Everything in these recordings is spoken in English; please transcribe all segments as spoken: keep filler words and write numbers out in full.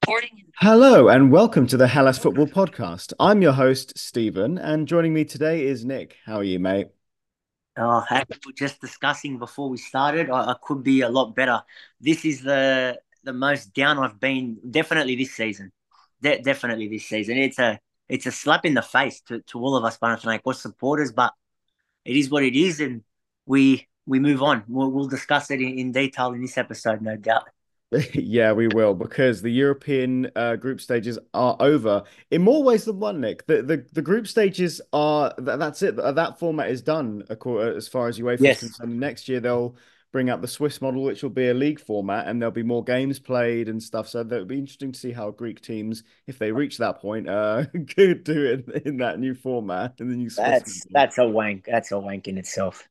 Hello and welcome to the Hellas Football Podcast. I'm your host, Stephen, and joining me today is Nick. How are you, mate? Oh, as we were just discussing before we started, I, I could be a lot better. This is the the most down I've been definitely this season. De- definitely this season. It's a it's a slap in the face to, to all of us Panathinaikos supporters, but it is what it is, and we we move on. We'll, we'll discuss it in, in detail in this episode, no doubt. Yeah, we will because the European uh, group stages are over in more ways than one, Nick. The the, the group stages are that, that's it. That format is done acco- as far as UEFA is Yes, concerned. Next year they'll bring out the Swiss model, which will be a league format, and there'll be more games played and stuff. So that'll be interesting to see how Greek teams, if they reach that point, uh, could do it in that new format in the new Swiss that's model. that's a wank. That's a wank in itself.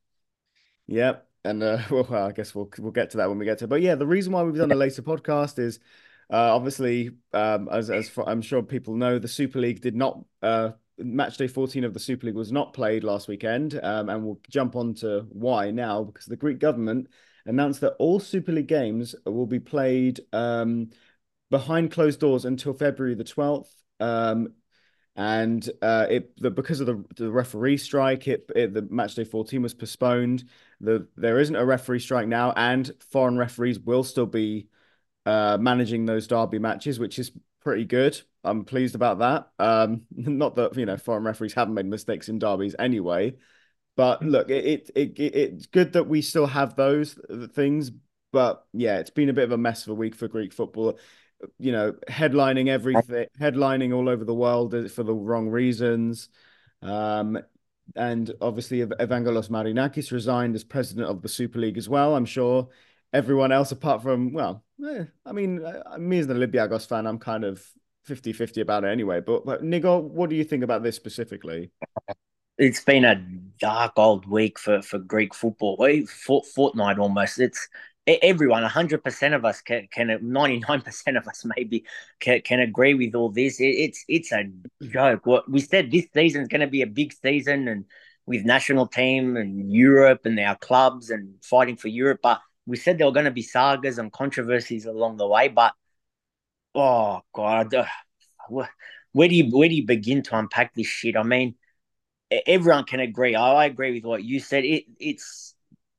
Yep. And uh, well, I guess we'll we'll get to that when we get to it. But yeah, the reason why we've done a later podcast is uh, obviously, um, as as for, I'm sure people know, the Super League did not uh, match day fourteen of the Super League was not played last weekend, um, and we'll jump on to why now because the Greek government announced that all Super League games will be played um, behind closed doors until February the twelfth. Um, and uh, it the because of the the referee strike, it, it the match day fourteen was postponed. The there isn't a referee strike now, and foreign referees will still be uh, managing those derby matches, which is pretty good. I'm pleased about that. Um, not that you know foreign referees haven't made mistakes in derbies anyway, but look, it, it it it's good that we still have those things. But yeah, it's been a bit of a mess of a week for Greek football. You know, headlining everything, headlining all over the world for the wrong reasons. Um, and obviously, Evangelos Marinakis resigned as president of the Super League as well. I'm sure everyone else, apart from, well, eh, I mean, uh, me as an Olympiacos fan, I'm kind of fifty-fifty about it anyway. But, but Nigo, what do you think about this specifically? It's been a dark old week for, for Greek football. We fort, fortnight almost. It's e- everyone. A hundred percent of us can, can ninety nine percent of us maybe can, can agree with all this. It, it's it's a joke. What we said this season is going to be a big season, and with national team and Europe and our clubs and fighting for Europe. But we said there were going to be sagas and controversies along the way. But oh god, uh, where do you where do you begin to unpack this shit? I mean everyone can agree. I, agree with what you said. It it's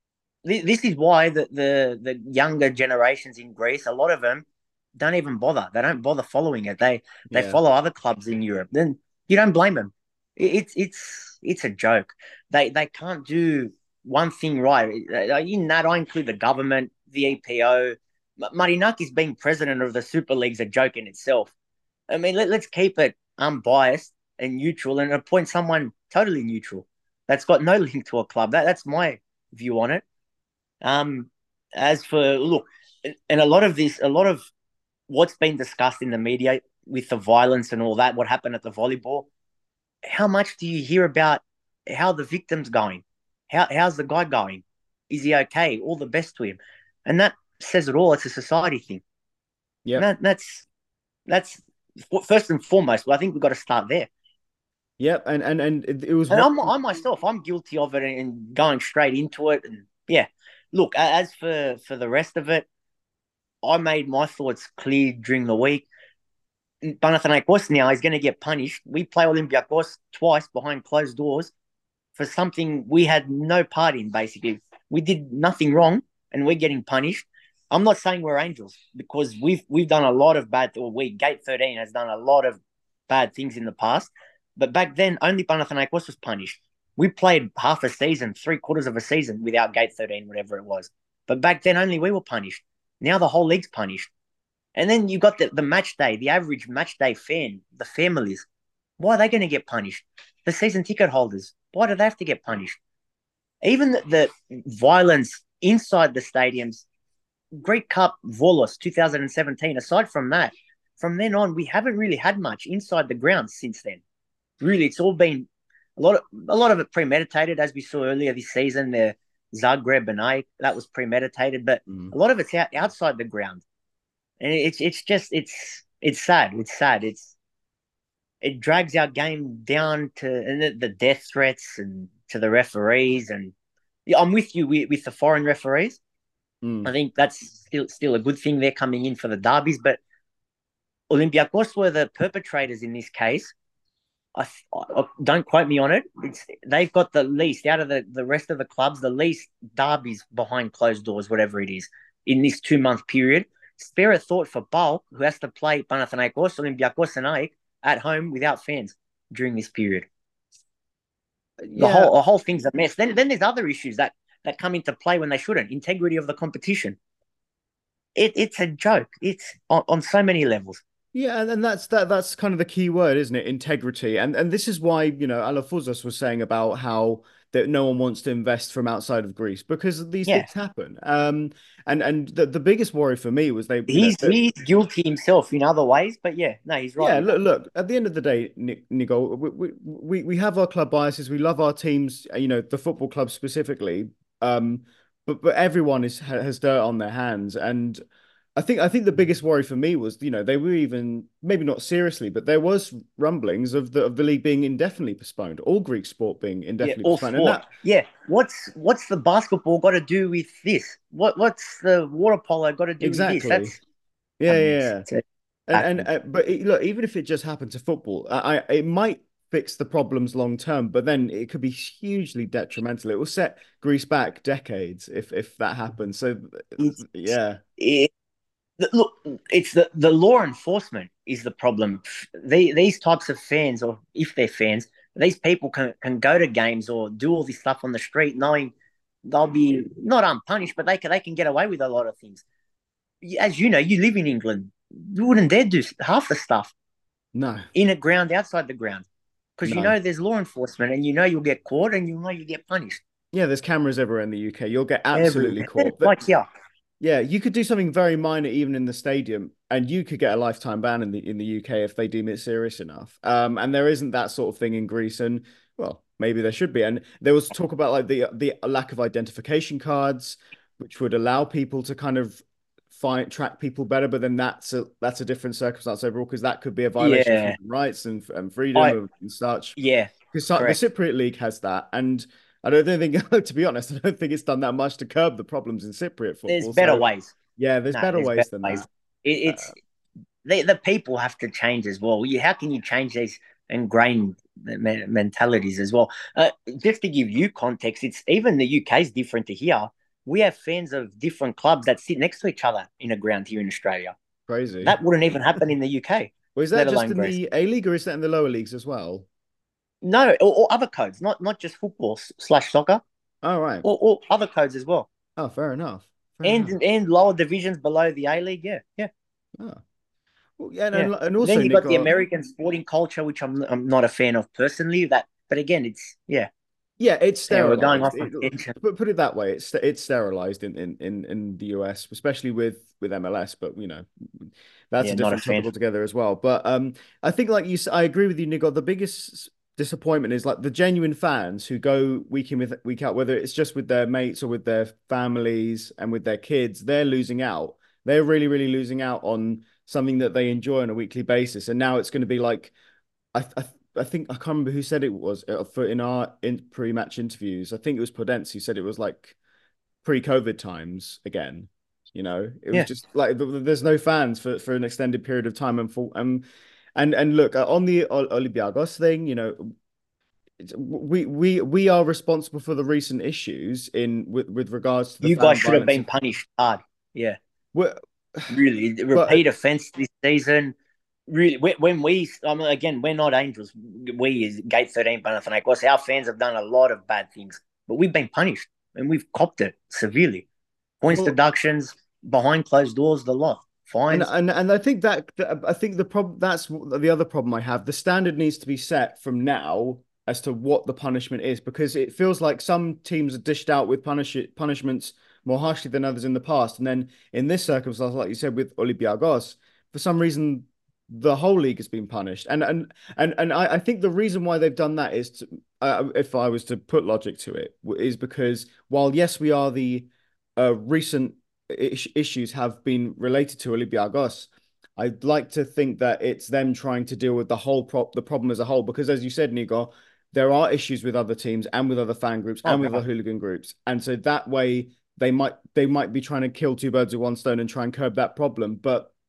this is why the, the the younger generations in Greece, a lot of them don't even bother. They don't bother following it. They they Yeah. follow other clubs in Europe. Then you don't blame them. it's it's it's a joke. They they can't do one thing right. In that, I include the government, the E P O. Marinaki's being president of the Super League's a joke in itself. I mean, let, let's keep it unbiased and neutral and appoint someone totally neutral that's got no link to a club. That that's my view on it. Um, as for look, and a lot of this, a lot of what's been discussed in the media with the violence and all that, what happened at the volleyball. How much do you hear about how the victim's going? How how's the guy going? Is he okay? All the best to him, and that says it all. It's a society thing, and Yep. that that's that's first and foremost. Well, I think we've got to start there. Yep. And and and it, it was And one. I'm I myself, I'm guilty of it and going straight into it. And yeah, look, as for for the rest of it, I made my thoughts clear during the week. Panathinaikos now is going to get punished. We play Olympiacos twice behind closed doors for something we had no part in. Basically, we did nothing wrong, and we're getting punished. I'm not saying we're angels because we've we've done a lot of bad. Or we Gate thirteen has done a lot of bad things in the past, but back then only Panathinaikos was punished. We played half a season, three quarters of a season without Gate thirteen, whatever it was. But back then only we were punished. Now the whole league's punished. And then you got the, the match day, the average match day fan, the families. Why are they going to get punished? The season ticket holders. Why do they have to get punished? Even the, the violence inside the stadiums, Greek Cup Volos twenty seventeen, aside from that, from then on, we haven't really had much inside the grounds since then. Really, it's all been a lot of a lot of it premeditated, as we saw earlier this season. The Zagreb and I that was premeditated, but Mm. a lot of it's out, outside the ground, and it's it's just it's it's sad. It's sad. It's it drags our game down to and the, the death threats and to the referees. And yeah, I'm with you with, with the foreign referees. I Mm. think that's still still a good thing they're coming in for the derbies, but Olympiacos were the perpetrators in this case. I, I don't quote me on it. It's they've got the least out of the, the rest of the clubs, the least derbies behind closed doors, whatever it is, in this two month period. Spare a thought for Bulk, who has to play Panathinaikos, Olympiacos, and AEK at home without fans during this period. The Yeah, whole the whole thing's a mess. Then then there's other issues that that come into play when they shouldn't. Integrity of the competition. It, it's a joke. It's on, on so many levels. yeah, and, and that's that that's kind of the key word, isn't it? Integrity. And and this is why, you know, Alafouzos was saying about how that no one wants to invest from outside of Greece because these Yeah, things happen. Um, and and the, the biggest worry for me was they, you know, he's that he's guilty himself in other ways, but yeah, no, he's right yeah, with look, that. look, at the end of the day, Ni- Nigel, we, we we we have our club biases. We love our teams, you know, the football club specifically. Um, but but everyone is has dirt on their hands, and I think I think the biggest worry for me was, you know, they were even maybe not seriously, but there was rumblings of the of the league being indefinitely postponed, all Greek sport being Yeah, indefinitely all postponed, and sport. that Yeah, what's what's the basketball got to do with this? What what's the water polo got to do with this? exactly, That's yeah, a yeah, mess. yeah. It's a And and backwards. uh, but it, look, even if it just happened to football, I, I it might fix the problems long term, but then it could be hugely detrimental. It will set Greece back decades if if that happens. So It's yeah, it, look, it's the the law enforcement is the problem. They, these types of fans, or if they're fans, these people can can go to games or do all this stuff on the street, knowing they'll be not unpunished, but they can they can get away with a lot of things. As you know, you live in England. You wouldn't dare do half the stuff no, in a ground, outside the ground, because you no. know there's law enforcement, and you know you'll get caught, and you know you get punished. Yeah, there's cameras everywhere in the U K. You'll get absolutely Everywhere, caught. But like yeah, yeah, you could do something very minor even in the stadium, and you could get a lifetime ban in the in the U K if they deem it serious enough. Um, and there isn't that sort of thing in Greece, and well, maybe there should be. And there was talk about like the the lack of identification cards, which would allow people to kind of find track people better. But then that's a that's a different circumstance overall because that could be a violation of yeah, human rights and and freedom I of, and such. yeah, Because the correct. Cypriot League has that, and I don't think, to be honest, I don't think it's done that much to curb the problems in Cypriot There's football. better So ways. yeah, there's No, better there's ways better than ways. that. It, it's Uh, the the people have to change as well. You, how can you change these ingrained me- mentalities as well? Uh, just to give you context, it's even the U K is different to here. We have fans of different clubs that sit next to each other in a ground here in Australia. Crazy. That wouldn't even happen in the U K, Was that let just alone in Greece. the A League or is that in the lower leagues as well? No, or, or other codes, not not just football slash soccer, Oh, right. or, or other codes as well, Oh, fair enough. Fair enough. and and lower divisions below the A League. Yeah, yeah. Oh. Well, yeah, Yeah. and, and Then also, you got the Nico, American sporting culture, which I'm I'm not a fan of personally. That, but again, it's yeah, yeah, it's yeah. We're going sterilized. off on It, tension. put put it that way, it's it's sterilized in, in in in the U S, especially with with M L S. But you know, that's Yeah, a not a different topic fan. altogether as well. But um, I think like you, s- I agree with you, Nico. The biggest disappointment is like the genuine fans who go week in with week out, whether it's just with their mates or with their families and with their kids. They're losing out. They're really really losing out on something that they enjoy on a weekly basis. And now it's going to be like I, I I think I can't remember who said it was uh, for in our in pre-match interviews. I think it was Podence who said it was like pre-COVID times again. You know, it was Yeah, just like there's no fans for for an extended period of time and full um and and look uh, on the Olympiacos thing. You know, we we we are responsible for the recent issues in with with regards to the you guys fan should have violence. been punished hard. Yeah, We're, really, the but repeat offence this season. Really, when we, I mean, again, we're not angels. We is Gate thirteen Panathinaikos. Our fans have done a lot of bad things, but we've been punished and we've copped it severely. Points well, deductions behind closed doors, the lot, And fines. and and I think that I think the problem that's the other problem I have. The standard needs to be set from now as to what the punishment is because it feels like some teams are dished out with punish punishments more harshly than others in the past. And then in this circumstance, like you said with Olympiacos, for some reason the whole league has been punished. And and and and I, I think the reason why they've done that is to, uh, if I was to put logic to it, is because while yes, we are the uh, recent issues have been related to Olympiacos. I'd like to think that it's them trying to deal with the whole prop the problem as a whole because as you said, Nico, there are issues with other teams and with other fan groups Oh, and with bro. other hooligan groups. And so that way they might they might be trying to kill two birds with one stone and try and curb that problem. But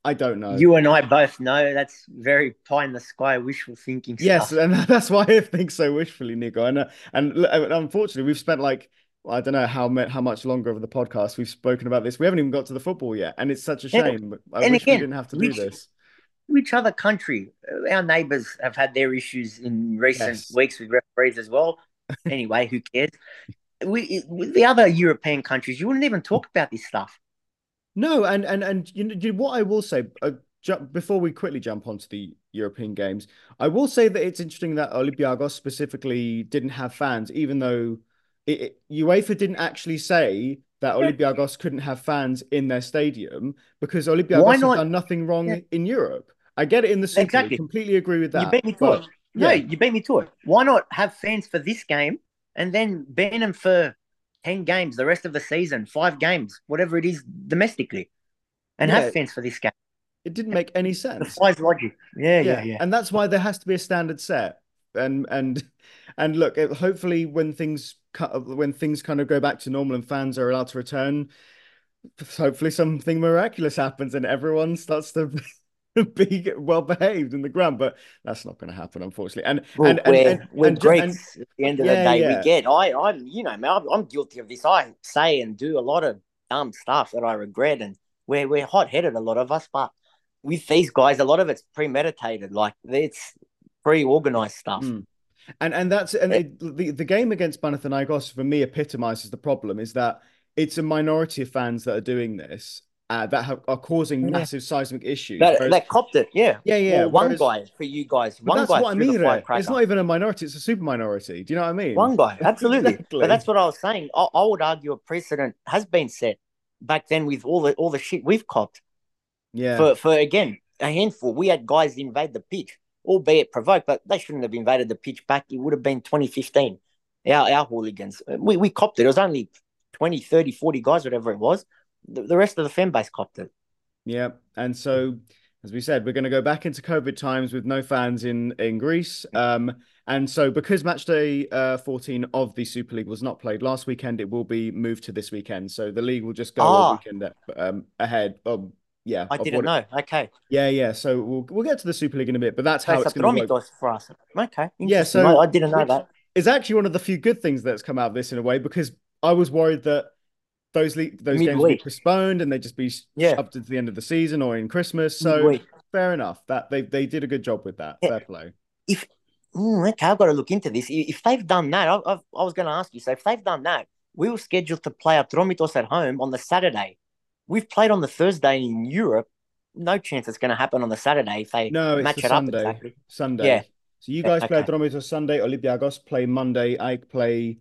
I don't know. You and I both know that's very pie in the sky wishful thinking Yes, stuff. and that's why I think so wishfully, Nico. And uh, and uh, unfortunately, we've spent like well, I don't know how ma- how much longer over the podcast we've spoken about this. We haven't even got to the football yet, and it's such a And, shame. I and wish we again, didn't have to do which this. which other country? Uh, Our neighbours have had their issues in recent Yes. weeks with referees as well. Anyway, who cares? We with the other European countries, you wouldn't even talk about this stuff. No, and and and you know you- what I will say uh, ju before we quickly jump onto the European games, I will say that it's interesting that Olympiacos specifically didn't have fans, even though it, it, UEFA didn't actually say that Yeah. Olympiacos couldn't have fans in their stadium because Why Olympiacos have not? done nothing Yeah, wrong in Europe. I get it in the Super League, exactly. completely agree with You that, beat me to it. but No, yeah. you beat me to it. Why not have fans for this game and then ban them for ten games the rest of the season, five games, whatever it is domestically, and have Yeah, fans for this game? it didn't make any sense. Defies logic. Yeah, yeah, Yeah, yeah. and that's why there has to be a standard set. And and and look, it, hopefully when things when things kind of go back to normal and fans are allowed to return, hopefully something miraculous happens and everyone starts to be well behaved in the ground. But that's not going to happen, unfortunately. And and Look, and we're and we're and ju- and Greeks at the end of the yeah, day. We yeah, get. I I'm you know, man, I'm, I'm guilty of this. I say and do a lot of dumb stuff that I regret, and we're we're hot headed, a lot of us. But with these guys, a lot of it's premeditated. Like it's pre-organized stuff. mm. And and that's and Eh, it, the the game against Panathinaikos for me epitomizes the problem is that it's a minority of fans that are doing this uh, that have, are causing Yeah, massive seismic issues. that Whereas that copped it. Yeah. yeah, yeah. Well, one Whereas guy for you guys, but one that's guy what I threw the mean, Rhett. It's firecracker. not even a minority, it's a super minority. Do you know what I mean? One guy, absolutely. But Exactly. that's what I was saying. I, I would argue a precedent has been set back then with all the all the shit we've copped. Yeah. For for again a handful, we had guys invade the pitch, albeit provoked, but they shouldn't have invaded the pitch back. It would have been twenty fifteen. Our our hooligans, we we copped it. It was only twenty, thirty, forty guys, whatever it was. The, the rest of the fan base copped it. Yeah. And so as we said, we're going to go back into COVID times with no fans in in Greece. Um, and so because match day uh, fourteen of the Super League was not played last weekend, it will be moved to this weekend. So the league will just go a Ah, weekend um, ahead of yeah, I of didn't what it, know. Okay, yeah, yeah. So we'll we'll get to the Super League in a bit, but that's so how it's going to work. Satromitos for us. Okay, Yeah, interesting. I, so I didn't know which that. is actually one of the few good things that's come out of this in a way because I was worried that those le those games would be Midweek, postponed and they'd just be yeah, shoved into the end of the season or in Christmas. So midweek. fair enough. That they they did a good job with that. Yeah. Fair play. If mm, okay, I've got to look into this. If they've done that, I, I, I was going to ask you. So if they've done that, we were scheduled to play Atromitos at home on the Saturday. We've played on the Thursday in Europe. No chance it's going to happen on the Saturday if they No, it's the match it up Sunday. exactly. Yeah. Sunday. So you Yeah. guys play Okay. Atromitos Sunday, Olympiacos play Monday, Ike play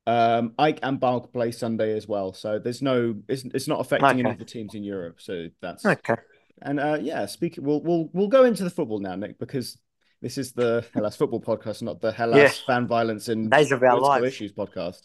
um Ike and Balk play Sunday as well. So there's no it's it's not affecting any Okay. of the teams in Europe. So that's Okay. and uh yeah, speak we'll we'll we'll go into the football now, Nick, because this is the Hellas football podcast, not the Yeah. Hellas fan violence and Days of our political lives. issues podcast.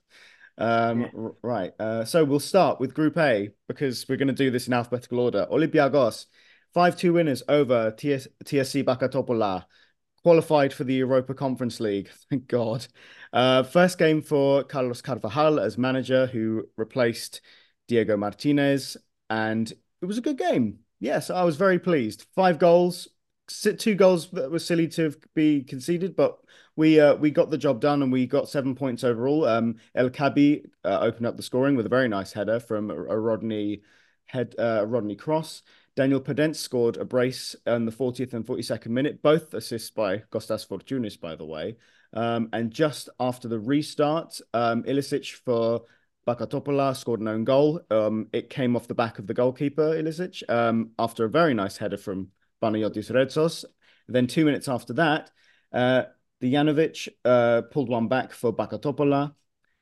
Um Yeah. r- right. Uh so we'll start with Group A because we're going to do this in alphabetical order. Olympiacos five two winners over T S T S C Bakatopola, qualified for the Europa Conference League. Thank God. Uh, first game for Carlos Carvajal as manager, who replaced Diego Martinez, and it was a good game. Yes, I was very pleased. Five goals, two goals that were silly to be conceded, but we uh, we got the job done and we got seven points overall. Um, El Kabi uh, opened up the scoring with a very nice header from a, a Rodney head uh, Rodney cross. Daniel Podence scored a brace in the fortieth and forty-second minute, both assists by Kostas Fortounis, by the way. Um, and just after the restart, um, Ilicic for Bakatopola scored an own goal. Um, it came off the back of the goalkeeper, Ilicic, um, after a very nice header from Panayotis Retsos. Then two minutes after that, uh, Dijanovic uh, pulled one back for Bakatopola.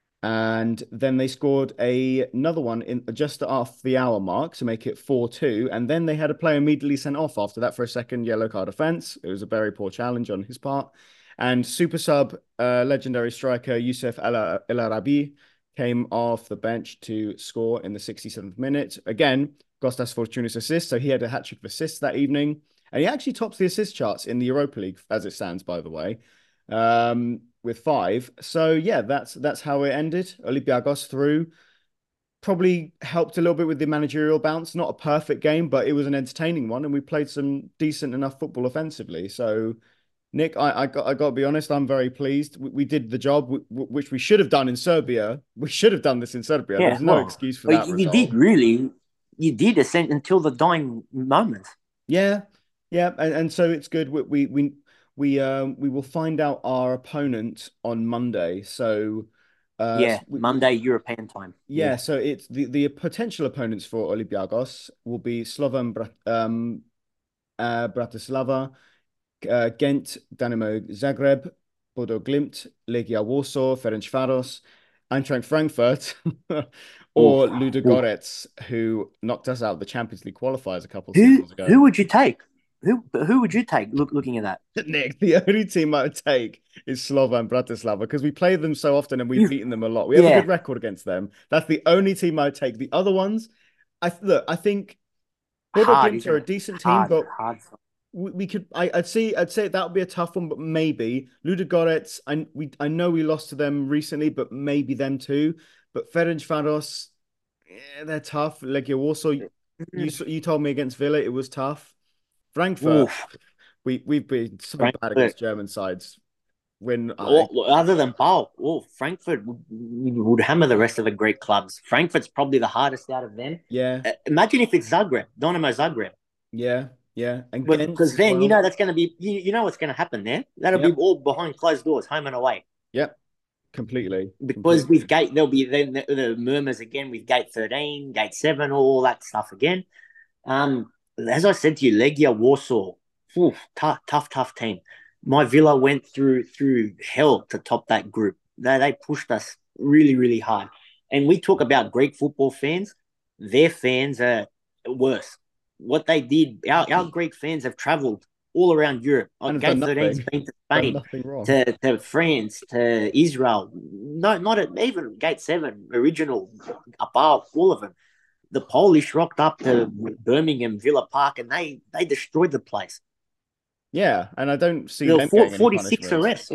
And then they scored a, another one in just off the hour mark to make it four two. And then they had a player immediately sent off after that for a second yellow card offence. It was a very poor challenge on his part. And super sub, uh, legendary striker Youssef El Arabi came off the bench to score in the sixty-seventh minute. Again, Kostas Fortounis assist. So he had a hat trick of assists that evening. And he actually tops the assist charts in the Europa League as it stands, by the way. Um, with five. So yeah, that's that's how it ended. Olympiacos through. probably helped a little bit with the managerial bounce. Not a perfect game, but it was an entertaining one, and we played some decent enough football offensively. So, Nick, I, I got I got to be honest, I'm very pleased. We, we did the job, which we should have done in Serbia. We should have done this in Serbia. There Yeah, was no well, excuse for well, that you, you did result. really, you did ascend until the dying moment. Yeah, yeah, and, and so it's good. We we we we um we will find out our opponent on Monday. So, uh, Yeah, we, we Monday European time. yeah, Yeah. so it's the the potential opponents for Olympiacos will be Slovan Brat um uh, Bratislava, uh, Ghent, Dynamo Zagreb, Bodo Glimt, Legia Warsaw, Ferencváros, Eintracht Frankfurt, Oof, or oof. Ludogorets, who knocked us out of the Champions League qualifiers a couple of Who seasons ago. who would you take? Who who would you take? Look, looking at that, Nick, the only team I would take is Slovan Bratislava because we play them so often and we've you, beaten them a lot. We have a good yeah, record against them. That's the only team I would take. The other ones, I look, I think Bodo hard, Glimt isn't are a it? decent team, Hard, but hard. we, we could. I, I'd see. I'd say that would be a tough one, but maybe Ludogorets. I we I know we lost to them recently, but maybe them too. But Ferencváros, yeah, they're tough. Legia Warsaw. You you told me against Villa it was tough. Frankfurt. Oof, We we've been so bad Frankfurt. against German sides. When I Or, other than Bale, oh, Frankfurt would, would hammer the rest of the Greek clubs. Frankfurt's probably the hardest out of them. yeah Uh, imagine if it's Zagreb, Dynamo Zagreb. yeah yeah and Ghent Because as then you well. know that's going to be you, you know what's going to happen there. That'll be Yep all behind closed doors, home and away. yep completely Because with completely. gate there'll be then the, the murmurs again with gate thirteen, gate seven, all that stuff again. Um, as I said to you, Legia Warsaw, oof, tough, tough, tough team. My Villa went through through hell to top that group. They they pushed us really, really hard. And we talk about Greek football fans. Their fans are worse. What they did, our, our Greek fans have travelled all around Europe. And Like have done Gate thirteen's nothing. been to Done Spain, nothing wrong. to, to France, to Israel. No, not a, even Gate seven, original, above, all of them. The Polish rocked up to Birmingham Villa Park and they they destroyed the place. Yeah, and I don't see There them were getting any forty-six punishment. arrests.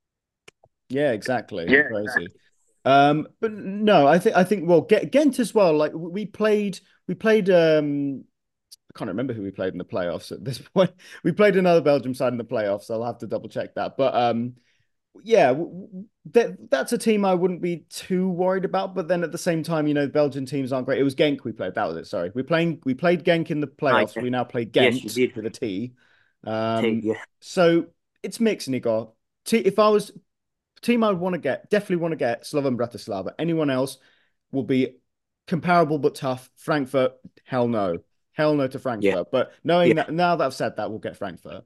Yeah, exactly. Yeah. Crazy. Um, but no, I think I think well, Ghent as well. Like we played, we played. Um, I can't remember who we played in the playoffs at this point. We played another Belgium side in the playoffs. I'll have to double check that. But um, yeah, that that's a team I wouldn't be too worried about. But then at the same time, you know, Belgian teams aren't great. It was Genk we played. That was it. Sorry, we playing we played Genk in the Oh, playoffs. yeah. We now play Yes, you Ghent did. with a T. T, Um, yeah. so it's mixed, Igor. T if I was team I'd want to get, definitely want to get Slovan Bratislava. Anyone else will be comparable but tough. Frankfurt, hell no. Hell no to Yeah. Frankfurt. But knowing Yeah. that now that I've said that, we'll get Frankfurt.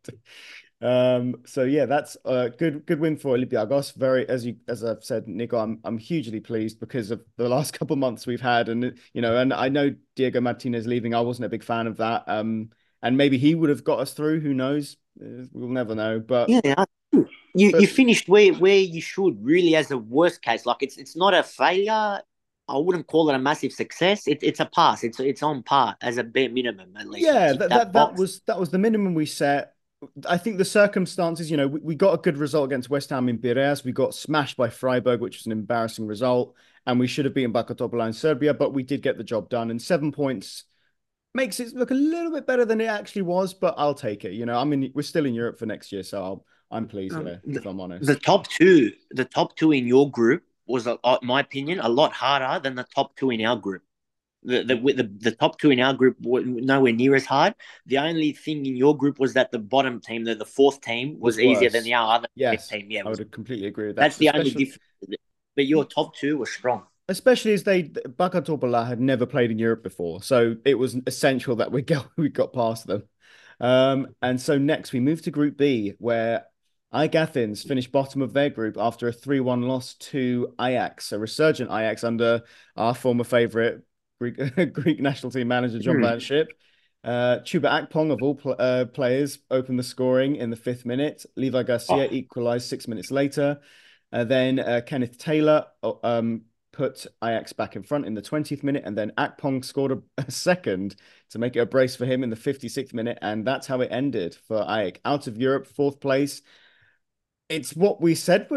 um, so yeah, that's a good good win for Olympiacos. Very as you as I've said, Nico, I'm I'm hugely pleased because of the last couple of months we've had, and you know, and I know Diego Martinez leaving. I wasn't a big fan of that. Um, and maybe he would have got us through. Who knows? Uh, We'll never know. But Yeah. You you but finished where where you should really as a worst case. Like it's it's not a failure. I wouldn't call it a massive success. It, it's a pass. It's it's on par as a bare minimum at least. You yeah, tick that, that that that box. was that was the minimum we set. I think the circumstances, you know, we, we got a good result against West Ham in Piraeus. We got smashed by Freiburg, which was an embarrassing result, and we should have beaten Baka Topola in Serbia, but we did get the job done. And seven points makes it look a little bit better than it actually was, but I'll take it. You know, I mean, we're still in Europe for next year, so I'll, I'm pleased Um, here, the, if I'm the honest. top two, the top two in your group was, uh, in my opinion, a lot harder than the top two in our group. The the the, the top two in our group were nowhere near as hard. The only thing in your group was that the bottom team, the, the fourth team, Was was easier than worse. the other Yes, team. Yeah, I was would completely agree with that. that's the only Especially difference. But your top two were strong. especially as they Baka Topola had never played in Europe before, so it was essential that we got we got past them. Um, and so next we move to Group B, where AEK Athens finished bottom of their group after a three one loss to Ajax, a resurgent Ajax under our former favourite Greek Greek national team manager John Hmm. Van Schip. Uh, Chuba Akpong of all pl uh, players opened the scoring in the fifth minute. Levi Oh, Garcia equalised six minutes later. Uh, then uh, Kenneth Taylor uh, um, put Ajax back in front in the twentieth minute, and then Akpong scored a, a second to make it a brace for him in the fifty-sixth minute, and that's how it ended for Ajax. Out of Europe, fourth place. It's what we said would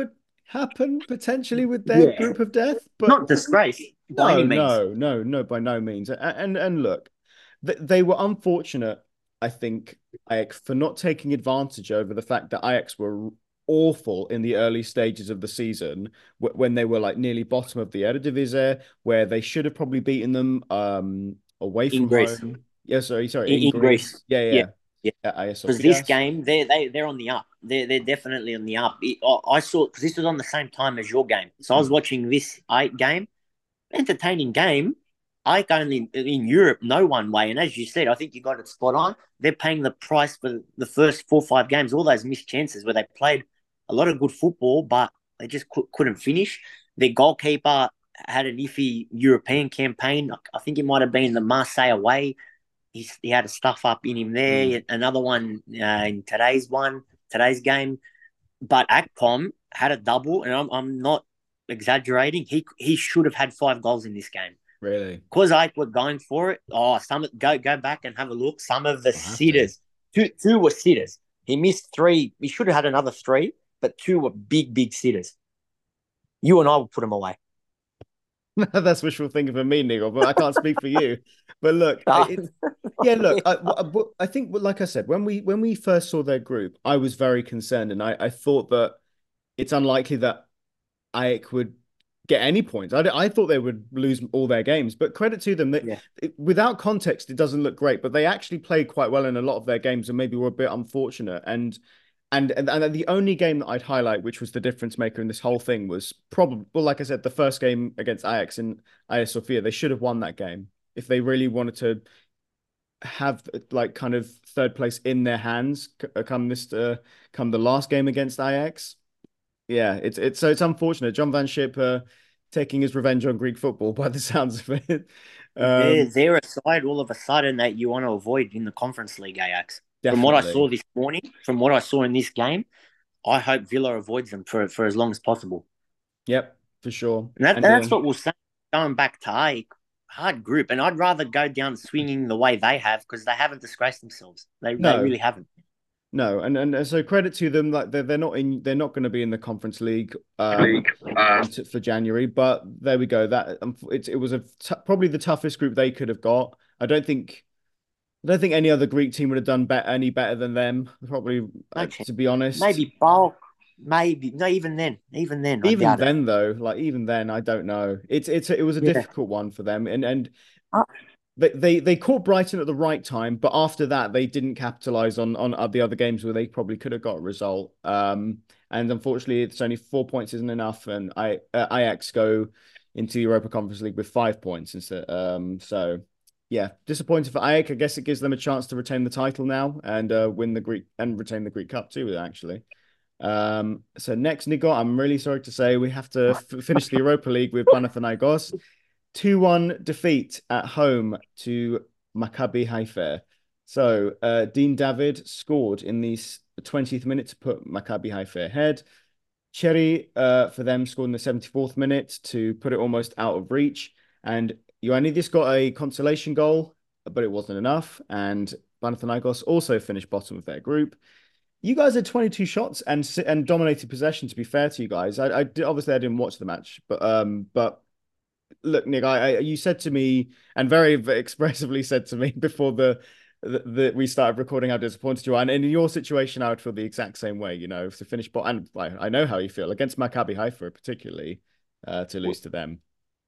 happen potentially with their Yeah, group of death, but not disgrace by any no, means. no, no, no, by no means. And and, and look, th they were unfortunate, I think, Ajax, for not taking advantage over the fact that Ajax were awful in the early stages of the season when they were like nearly bottom of the Eredivisie, where they should have probably beaten them um away In from Greece. home. Yeah, sorry, sorry, In, in in Greece. Greece. Yeah, Yeah, yeah. yeah. At Hagia Because this Sophia's. game, they they they're on the up. They're they're definitely on the up. It, I, I saw because this was on the same time as your game, so I was Mm. watching this eight game. Entertaining game. I only in Europe, no one way. And as you said, I think you got it spot on. They're paying the price for the first four or five games, all those missed chances where they played a lot of good football, but they just cou- couldn't finish. Their goalkeeper had an iffy European campaign. I think it might have been the Marseille away. He's, he had a stuff up in him Mm. there. Another one uh, in today's one, today's game. But Akpom had a double, and I'm, I'm not exaggerating. He he should have had five goals in this game. Really? Because I were going for it. Oh, some go go back and have a look. Some of the I'll have to. sitters, two two were sitters. He missed three. He should have had another three, but two were big big sitters. You and I would put them away. That's wishful thinking for me, Nigel, but I can't speak for you. But look, it's yeah, look, I, I think, like I said, when we when we first saw their group, I was very concerned, and I, I thought that it's unlikely that Ajax would get any points. I, I thought they would lose all their games, but credit to them, that Yeah, it, without context, it doesn't look great, but they actually played quite well in a lot of their games, and maybe were a bit unfortunate. And and and, and the only game that I'd highlight, which was the difference maker in this whole thing, was probably, well, like I said, the first game against Ajax in Hagia Sophia. They should have won that game if they really wanted to have like kind of third place in their hands come this uh, come the last game against Ajax. Yeah, it's it's so it's unfortunate. John Van Schip uh, taking his revenge on Greek football by the sounds of it. they're Um, they're a side all of a sudden that you want to avoid in the Conference League, Ajax. From what I saw definitely. this morning, from what I saw in this game, I hope Villa avoids them for for as long as possible. Yep, for sure. And that, And uh, that's what we'll say going back to A, hard group. And I'd rather go down swinging the way they have because they haven't disgraced themselves. They they no, really haven't. no, and and so credit to them. Like they're they're not in. They're not going to be in the Conference League. Um, League. Um, into, for January. But there we go. That um, it it was a t probably the toughest group they could have got. I don't think I don't think any other Greek team would have done better any better than them. Probably, no uh, chance. to be honest. Maybe Bulk. Maybe no. Even then, even then, I Even doubt it. then, though, like even then, I don't know. It's it's it was a Yeah. difficult one for them, and and Uh, they they, they caught Brighton at the right time, but after that, they didn't capitalize on on the other games where they probably could have got a result. Um, and unfortunately, it's only four points isn't enough, and I uh, Ajax go into the Europa Conference League with five points instead. Um, so yeah, disappointed for Ajax. I guess it gives them a chance to retain the title now and uh, win the Greek and retain the Greek Cup too, actually. Um, so next, Nico, I'm really sorry to say we have to f finish the Europa League with Panathinaikos. two one defeat at home to Maccabi Haifa. So uh, Dean David scored in the twentieth minute to put Maccabi Haifa ahead. Cherry uh, for them scored in the seventy-fourth minute to put it almost out of reach. And Ioannidis got a consolation goal, but it wasn't enough. And Panathinaikos also finished bottom of their group. You guys had twenty-two shots and and dominated possession. To be fair to you guys, I, I obviously I didn't watch the match, but um, but look, Nick, I, I you said to me and very expressively said to me before the that we started recording how disappointed you are, and in your situation, I would feel the exact same way. You know, to finish, but and I, I know how you feel against Maccabi Haifa, particularly uh, to lose to them.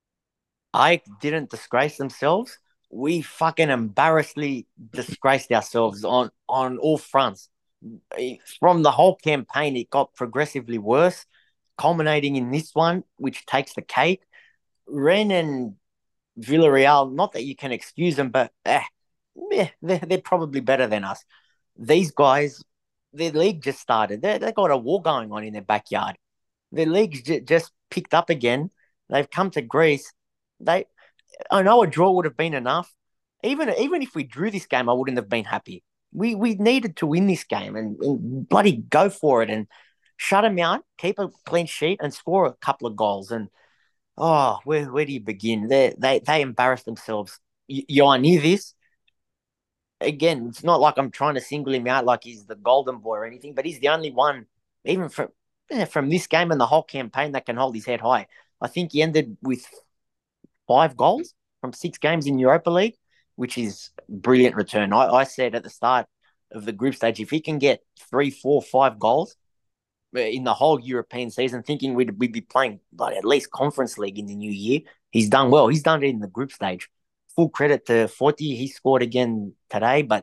I didn't disgrace themselves. We fucking embarrassingly disgraced ourselves on on all fronts. From the whole campaign, it got progressively worse, culminating in this one, which takes the cake. Ren and Villarreal, not that you can excuse them, but eh, eh, they're, they're probably better than us. These guys, their league just started. They they got a war going on in their backyard. Their league's j- just picked up again. They've come to Greece. They, I know a draw would have been enough. Even even if we drew this game, I wouldn't have been happy. We we needed to win this game and, and bloody go for it and shut them out, keep a clean sheet, and score a couple of goals. And oh, where where do you begin? They they they embarrassed themselves. Y- Ioannidis, again, it's not like I'm trying to single him out like he's the golden boy or anything, but he's the only one, even for yeah, from this game and the whole campaign that can hold his head high. I think he ended with five goals from six games in Europa League, which is brilliant return. I, I said at the start of the group stage, if he can get three, four, five goals uh, in the whole European season, thinking we'd, we'd be playing like at least Conference League in the new year, he's done well. He's done it in the group stage. Full credit to Forty. He scored again today, but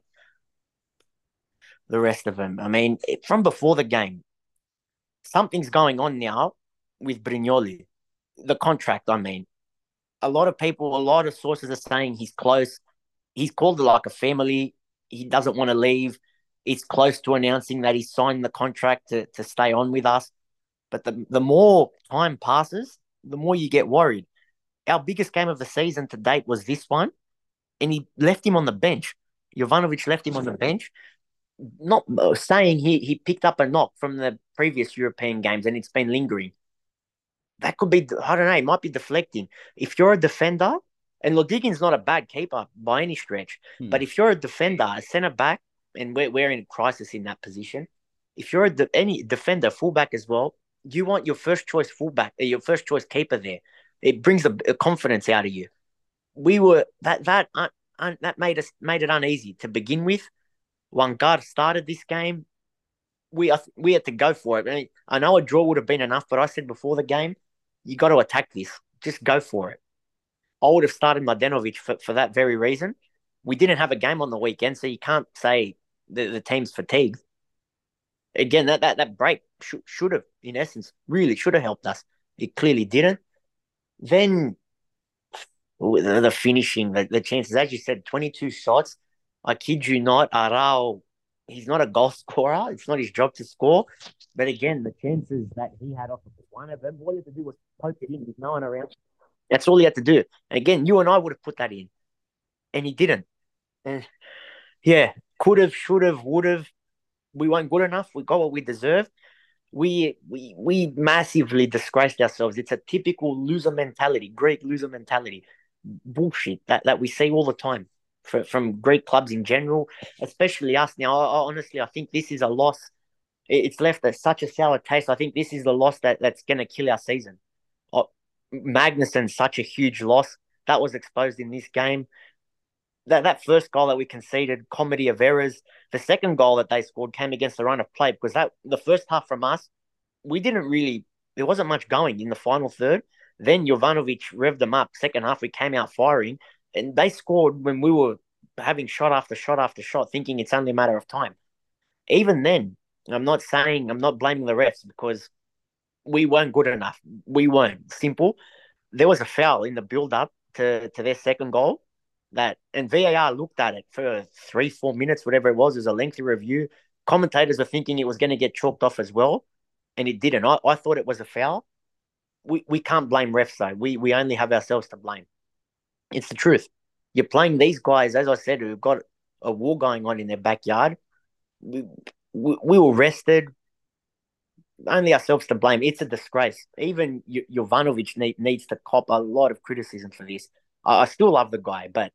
the rest of them, I mean, from before the game, something's going on now with Brignoli. The contract, I mean. A lot of people, a lot of sources are saying he's close. He's called it like a family. He doesn't want to leave. He's close to announcing that he signed the contract to, to stay on with us. But the, the more time passes, the more you get worried. Our biggest game of the season to date was this one, and he left him on the bench. Jovanovic left him on the bench, not saying he, he picked up a knock from the previous European games and it's been lingering. That could be, I don't know, it might be deflecting. If you're a defender, and Lodigin's not a bad keeper by any stretch, Hmm. but if you're a defender, a centre back, and we're, we're in a crisis in that position, if you're a de- any defender, fullback as well, you want your first choice fullback, uh, your first choice keeper there. It brings a, a confidence out of you. We were that that uh, uh, that made us made it uneasy to begin with. Wangard started this game. We uh, we had to go for it. I, mean, I know a draw would have been enough, but I said before the game, you got to attack this. Just go for it. I would have started Mladenovic for, for that very reason. We didn't have a game on the weekend, so you can't say the, the team's fatigued. Again, that that, that break sh- should have, in essence, really should have helped us. It clearly didn't. Then the, the finishing, the, the chances, as you said, twenty-two shots. I kid you not, Arao, he's not a goal scorer. It's not his job to score. But again, the chances that he had off of one of them, all he had to do was poke it in with no one around. That's all he had to do. And again, you and I would have put that in, and he didn't. And yeah, could have, should have, would have. We weren't good enough. We got what we deserved. We we we massively disgraced ourselves. It's a typical loser mentality, Greek loser mentality, bullshit that, that we see all the time for, from Greek clubs in general, especially us. Now, I, I, honestly, I think this is a loss. It's left us such a sour taste. I think this is the loss that, that's going to kill our season. Oh, Magnuson's such a huge loss. That was exposed in this game. That that first goal that we conceded, comedy of errors. The second goal that they scored came against the run of play because that the first half from us, we didn't really. There wasn't much going in the final third. Then Jovanovic revved them up. Second half, we came out firing, and they scored when we were having shot after shot after shot, thinking it's only a matter of time. Even then, I'm not saying I'm not blaming the refs because we weren't good enough. We weren't simple. There was a foul in the build up to, to their second goal that, and V A R looked at it for three, four minutes, whatever it was. It was a lengthy review. Commentators were thinking it was going to get chalked off as well, and it didn't. I, I thought it was a foul. We we can't blame refs though. We we only have ourselves to blame. It's the truth. You're playing these guys, as I said, who've got a war going on in their backyard. We we, we were rested. Only ourselves to blame. It's a disgrace. Even Jovanovic need, needs to cop a lot of criticism for this. I, I still love the guy, but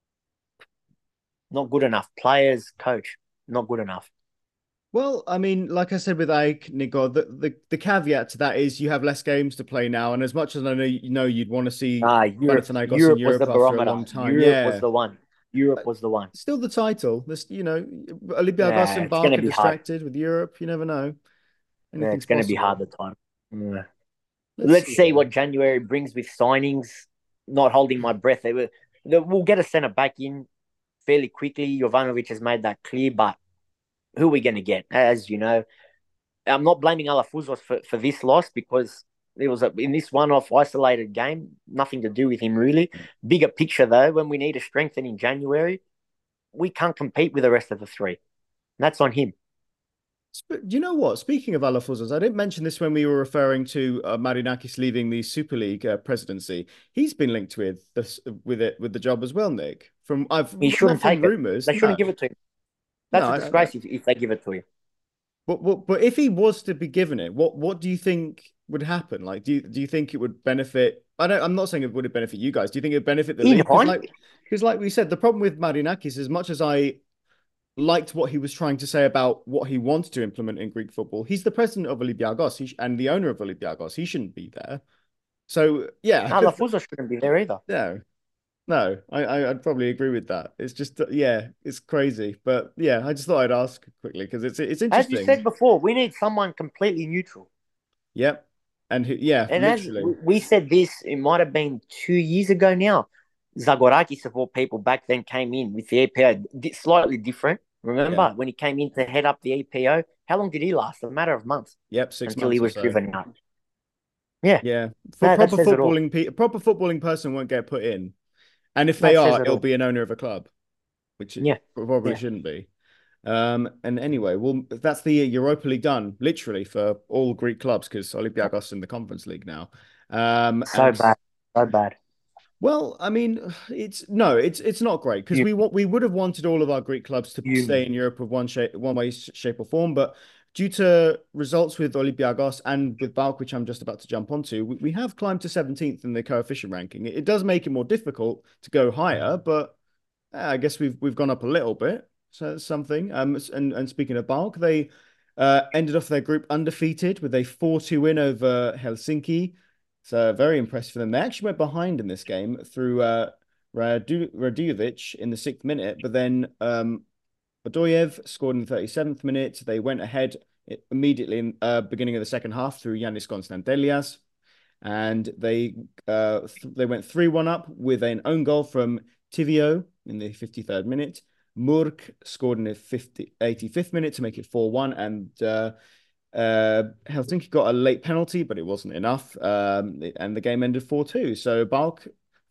not good enough. Players, coach, not good enough. Well, I mean, like I said with Ike, Nico, the, the, the caveat to that is you have less games to play now. And as much as I know you know you'd want to see Ah, Europe, Panathinaikos in Europe was the Europe after a barometer. long time, Europe was yeah, the one. Europe uh, was the one. still the title. This, you know, Olympiacos Yeah, and it's gonna Barca be hard. distracted with Europe. You never know. Yeah, it's Anything's gonna be hard possible. the time. Yeah. Let's Let's see see though. what January brings with signings. Not holding my breath. They were, they, we'll get a centre back in fairly quickly. Jovanovic has made that clear, but who are we going to get? As you know, I'm not blaming Alafuzos for, for this loss because it was a, in this one-off isolated game, nothing to do with him really. Bigger picture though, when we need to strengthen in January, we can't compete with the rest of the three. That's on him. Sp- Do you know what? Speaking of Alafuzos, I didn't mention this when we were referring to uh, Marinakis leaving the Super League uh, presidency. He's been linked with this with it with the job as well, Nick. From I've He not shouldn't from take it. rumors. They shouldn't No, give it to him. no. That's a I, I, disgrace if, if they give it to him. but, but but if he was to be given it, what what do you think would happen? Like, do you do you think it would benefit? I don't. I'm not saying it would benefit you guys. Do you think it would benefit the In league? Because hind, like because like we said, the problem with Marinakis, as much as I liked what he was trying to say about what he wanted to implement in Greek football. He's the president of Olympiacos he sh- and the owner of Olympiacos. He shouldn't be there. So yeah, No, Lafuso shouldn't be there either. no, no, I, I I'd probably agree with that. It's just yeah, it's crazy, but yeah, I just thought I'd ask quickly because it's it's As you interesting. said before, we need someone completely neutral. Yep, and who- yeah, And as literally, we said this, it might have been two years ago now. Zagorakis, of all people, back then came in with the E P O, slightly different. yeah, Remember when he came in to head up the E P O? How long did he last? A matter of months yep, six until he months or was so. driven out. Yeah, Yeah, for no, that proper says it all. footballing, pe proper footballing person won't get put in, and if they That says are, it it'll all. be an owner of a club, which it Yeah, probably yeah. shouldn't be. Um, and anyway, well, that's the Europa League done, literally for all Greek clubs because Olympiacos in the Conference League now. Um, So and bad, so bad. well, I mean, it's no, it's it's not great because You, we want we would have wanted all of our Greek clubs to you, stay in Europe of one shape, one way, shape or form, but due to results with Olympiacos and with Balk, which I'm just about to jump onto, we, we have climbed to seventeenth in the coefficient ranking. It, it does make it more difficult to go higher, but uh, I guess we've we've gone up a little bit. So that's something. Um, and and speaking of Balk, they uh ended off their group undefeated with a four two win over Helsinki. So very impressive for them. They actually went behind in this game through uh Radu Radujovic in the sixth minute, but then um Badoyev scored in the thirty-seventh minute. They went ahead immediately in uh beginning of the second half through Yannis Konstantelias, and they uh th they went three one up with an own goal from Tivio in the fifty-third minute. Murk scored in the fifty, eighty-fifth minute to make it four one, and uh, uh, Helsinki got a late penalty, but it wasn't enough, um, and the game ended four two. So Balk,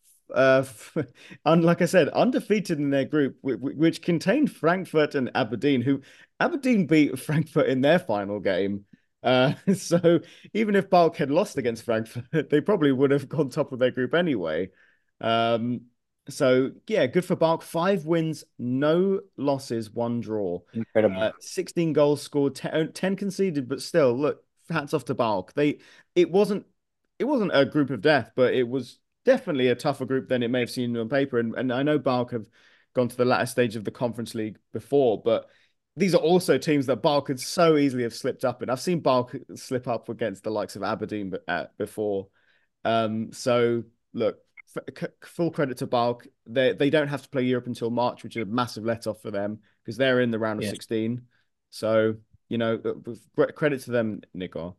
uh, and like I said, undefeated in their group, which contained Frankfurt and Aberdeen, who Aberdeen beat Frankfurt in their final game. Uh, so even if Balk had lost against Frankfurt, they probably would have gone top of their group anyway. Um, so yeah, good for Balk. Five wins, no losses, one draw. incredible. Uh, sixteen goals scored, ten, ten conceded, but still, look, hats off to Balk. They it wasn't it wasn't a group of death, but it was definitely a tougher group than it may have seemed on paper. And and I know Balk have gone to the latter stage of the Conference League before, but these are also teams that Balk could so easily have slipped up in. I've seen Balk slip up against the likes of Aberdeen uh, before. Um, so look, full credit to Balk. They they don't have to play Europe until March, which is a massive let off for them because they're in the round of Yes. sixteen. So, you know, credit to them, Nico.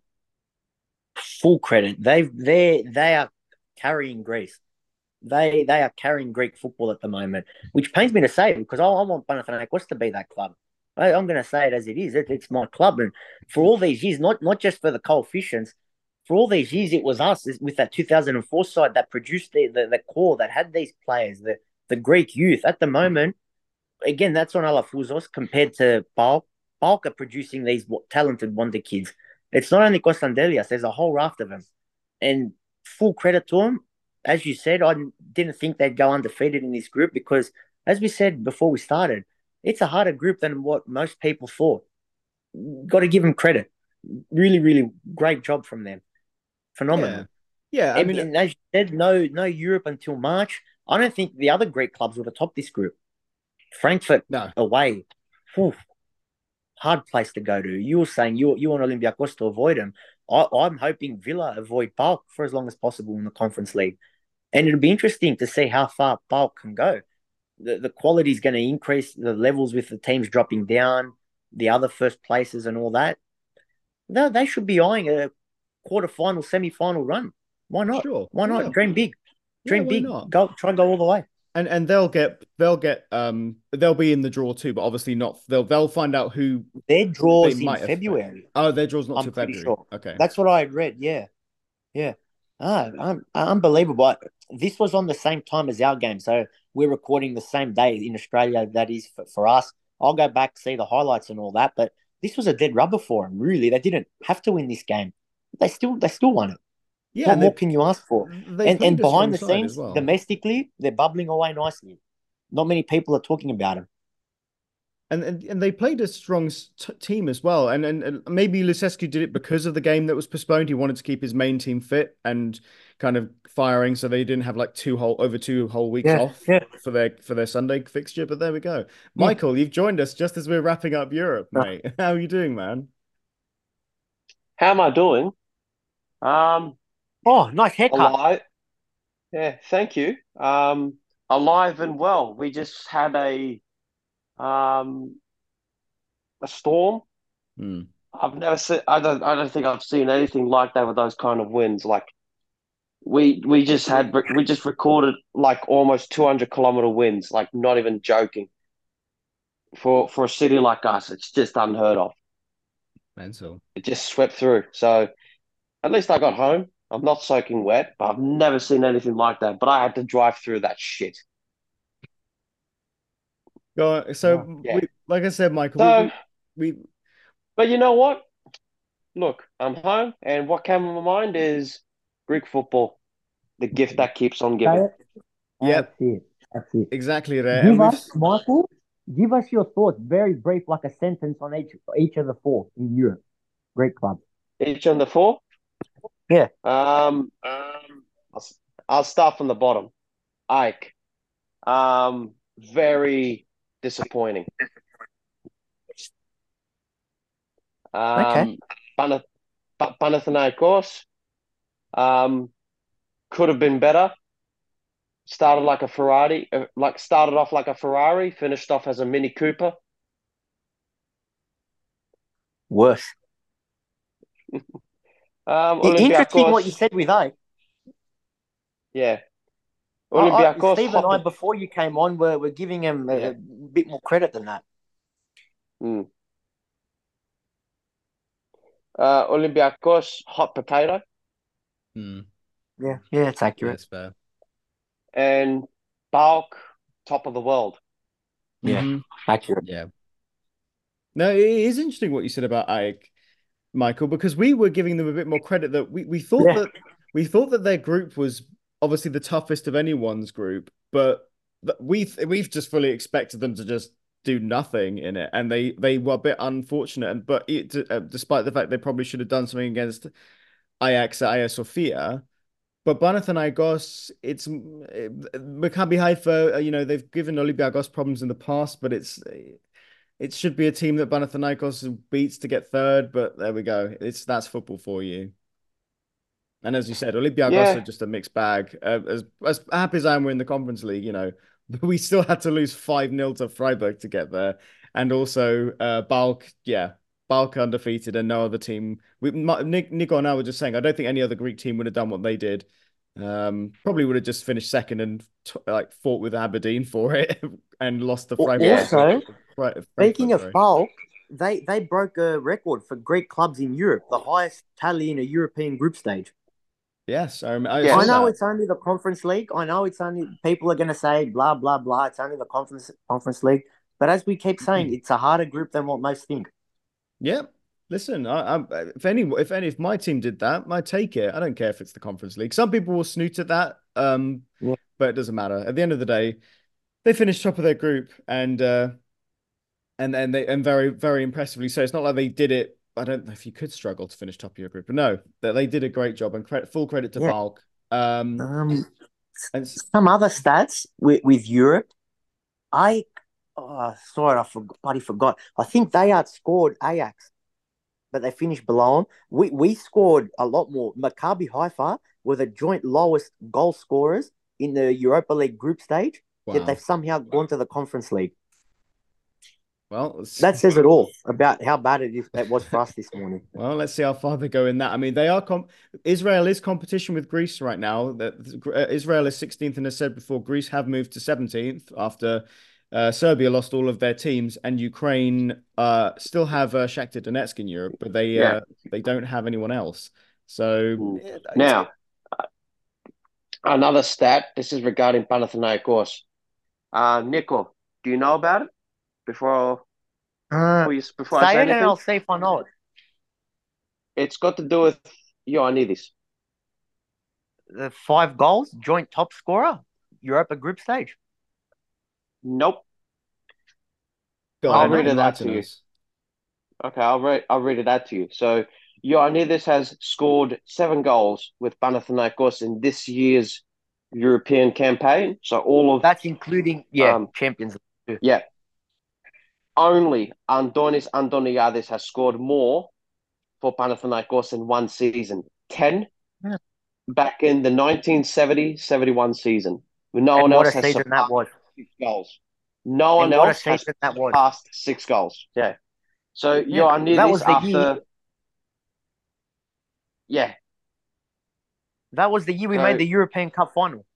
Full credit. They've they they are carrying Greece. They they are carrying Greek football at the moment, which pains me to say because I, I want Panathinaikos to be that club. I, I'm going to say it as it is. It, it's my club, and for all these years, not not just for the coefficients, for all these years, it was us with that two thousand four side that produced the, the the core that had these players, the the Greek youth. At the moment, again, that's on Alafouzos compared to Balk. Balk are producing these talented wonder kids. It's not only Costandelias, there's a whole raft of them. And full credit to them. As you said, I didn't think they'd go undefeated in this group because, as we said before we started, it's a harder group than what most people thought. Got to give them credit. Really, really great job from them. Yeah. Phenomenal. Yeah, I And, mean, and as you said, no, no Europe until March. I don't think the other Greek clubs would have topped this group. Frankfurt no. away. Whew, hard place to go to. You were saying you you want Olympiacos to avoid them. I, I'm hoping Villa avoid Balk for as long as possible in the Conference League. And it'll be interesting to see how far Balk can go. The, the quality is going to increase, the levels with the teams dropping down, the other first places and all that. No, they should be eyeing a quarter-final, semi-final run. Why not? Sure. Why Yeah. not? Dream big. Yeah, Dream why big. not? Go try and go all the way. And and they'll get they'll get um they'll be in the draw too, but obviously not they'll they'll find out who Their they draws in might affect. February. Oh, their draw's not I'm till pretty February. sure. Okay. That's what I had read. Yeah, yeah. Ah, un- unbelievable. This was on the same time as our game, so we're recording the same day in Australia. That is for, for us. I'll go back see the highlights and all that, but this was a dead rubber for them. Really, they didn't have to win this game. They still they still won it. Yeah, What and more they can you ask for? they And played and a behind strong the side as scenes, well. domestically, they're bubbling away nicely. Not many people are talking about them. And, and and they played a strong t team as well. And, and and maybe Lucescu did it because of the game that was postponed. He wanted to keep his main team fit and kind of firing, so they didn't have like two whole over two whole weeks Yeah, off yeah, for their for their Sunday fixture. But there we go. yeah. Michael, you've joined us just as we're wrapping up Europe, mate. How are you doing, man? How am I doing? Um, Oh, nice haircut. alive. Yeah, thank you. Um, alive and well. We just had a um a storm. Hmm. I've never seen. I don't. I don't think I've seen anything like that with those kind of winds. Like we we just had. We just recorded like almost two hundred kilometer winds. Like not even joking. For for a city like us, it's just unheard of. Mental. It just swept through. So at least I got home. I'm not soaking wet, but I've never seen anything like that. But I had to drive through that shit. Go on. Wow. So Yeah. we, like I said, Michael, we So, we we but you know what? Look, I'm home, and what came to my mind is Greek football, the gift that keeps on giving. Say it. That's yep, it. That's it. exactly there. And Give we've us, Michael, give us your thoughts, very brief, like a sentence on each each of the four in Europe. Great club. Each on the four. Yeah. Um, um, I'll, I'll start from the bottom. Ike. Um, very disappointing. Okay. Um, Panath- Pa- Panathinaikos. Um, could have been better. Started like a Ferrari, uh, like started off like a Ferrari, finished off as a Mini Cooper. Worse. Um, I- interesting what you Olympiacos, said with Ike. yeah, I, I, Olympiacos Steve and I, hot. before you came on, were, were giving him a, Yeah, a bit more credit than that. mm. uh, Olympiacos hot potato, hmm, Yeah. Yeah, it's accurate. yes, fair. and Balk top of the world. Yeah, Hmm. accurate. Yeah. No, it is interesting what you said about Ike, Michael, because we were giving them a bit more credit that we, we thought Yeah. that we thought that their group was obviously the toughest of anyone's group, but we we've just fully expected them to just do nothing in it, and they they were a bit unfortunate. And but it, uh, despite the fact they probably should have done something against Ajax at Hagia Sophia. But Panathinaikos, it's Maccabi Haifa. You know, they've given Olympiacos problems in the past, but it's it should be a team that Panathinaikos beats to get third, but there we go. It's that's football for you. And as you said, Olympiacos are Yeah, just a mixed bag. Uh, as as happy as I am we're in the Conference League, you know, we still had to lose five nil to Freiburg to get there. And also uh Balk, yeah, Balk undefeated and no other team. We Nick Nico and I were just saying, I don't think any other Greek team would have done what they did. Um, probably would have just finished second and t like fought with Aberdeen for it and lost to Al- yeah, Freiburg. Also, speaking Frankfurt, of sorry. Bulk, they they broke a record for Greek clubs in Europe, the highest tally in a European group stage. Yes, I, rem- I saw I yes, know that. it's only the Conference League. I know it's only people are going to say blah blah blah. It's only the Conference Conference League, but as we keep saying, it's a harder group than what most think. Yeah. Listen, I, I, if any, if any, if my team did that, I take it. I don't care if it's the Conference League. Some people will snoot at that, um, Yeah, but it doesn't matter. At the end of the day, they finished top of their group, and uh, and and they and very very impressively. So it's not like they did it. I don't know if you could struggle to finish top of your group, but no, that they did a great job and credit, full credit to yeah. Balk. Um, Um, and some other stats with, with Europe. I oh, sorry, I forgot. Bloody forgot. I think they outscored Ajax, but they finished below them. We we scored a lot more. Maccabi Haifa were the joint lowest goal scorers in the Europa League group stage, yet they've wow. somehow gone to the Conference League. Well, it's- That says it all about how bad it is. It was for us this morning. Well, let's see how far they go in that. I mean, they are com Israel is competition with Greece right now. That uh, Israel is sixteenth, and as said before, Greece have moved to seventeenth after uh, Serbia lost all of their teams, and Ukraine uh, still have uh, Shakhtar Donetsk in Europe, but they yeah. uh, they don't have anyone else. So Mm. yeah, it's Now, another stat. This is regarding Panathinaikos. Uh, Nico, do you know about it before Uh, before you before I say say it and anything? I'll see if I know it. It's got to do with Ioannidis. The five goals, joint top scorer, Europa group stage. Nope. Go I'll on, read it out enlighten to you. us. Okay, I'll read I'll read it out to you. So Ioannidis has scored seven goals with Panathinaikos in this year's European campaign. So all of That's including, yeah, um Champions League. yeah, only Andonis Antoniadis has scored more for Panathinaikos in one season. Ten Yeah. back in the nineteen seventy seventy-one season. No And one what else a has season that surpassed was. six goals. No one And what a else has season that was. surpassed six goals. Yeah. So Yeah. That Ioannidis was the year. after yeah. That was the year we made So the European Cup final.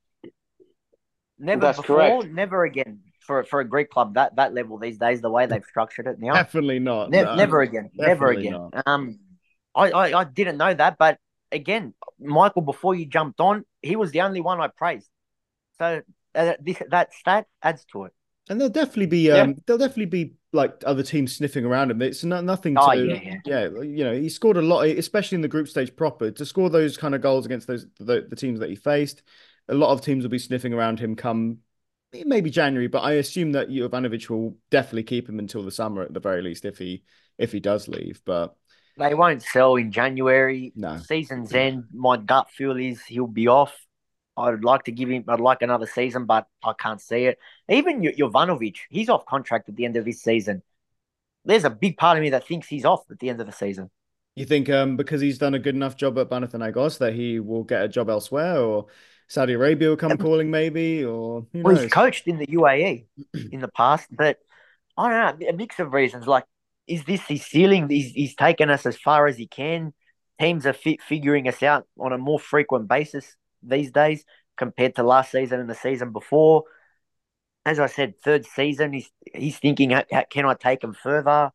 Never that's before, correct. never again for for a Greek club that that level these days. The way they've structured it now, Definitely not. ne- No, never again, never definitely again. not. Um, I, I I didn't know that, but again, Michael, before you jumped on, he was the only one I praised. So uh, this that stat adds to it. And there'll definitely be Yeah. um there'll definitely be like other teams sniffing around him. It's not nothing Oh to yeah, yeah. yeah, you know, he scored a lot, especially in the group stage proper, to score those kind of goals against those the, the teams that he faced. A lot of teams will be sniffing around him come maybe January, but I assume that Jovanovic will definitely keep him until the summer at the very least if he if he does leave. But They won't sell in January. no. Season's end. My gut feel is he'll be off. I'd like to give him. I'd like another season, but I can't see it. Even J- Jovanovic, he's off contract at the end of this season. There's a big part of me that thinks he's off at the end of the season. You think um because he's done a good enough job at Panathinaikos that he will get a job elsewhere, or Saudi Arabia will come calling maybe, or who Well, he's knows? coached in the U A E in the past, but I don't know, a mix of reasons. Like, is this his ceiling? He's, he's taken us as far as he can. Teams are fi- figuring us out on a more frequent basis these days compared to last season and the season before. As I said, third season, he's he's thinking, how, how can I take him further?